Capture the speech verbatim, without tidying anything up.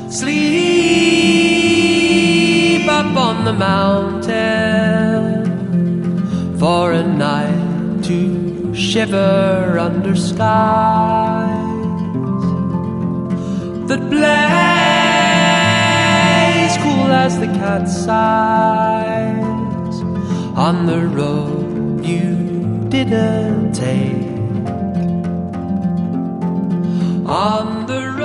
Sleep up on the mountain for a night to shiver under skies that blaze cool as the cat's sighs on the road you didn't take, on the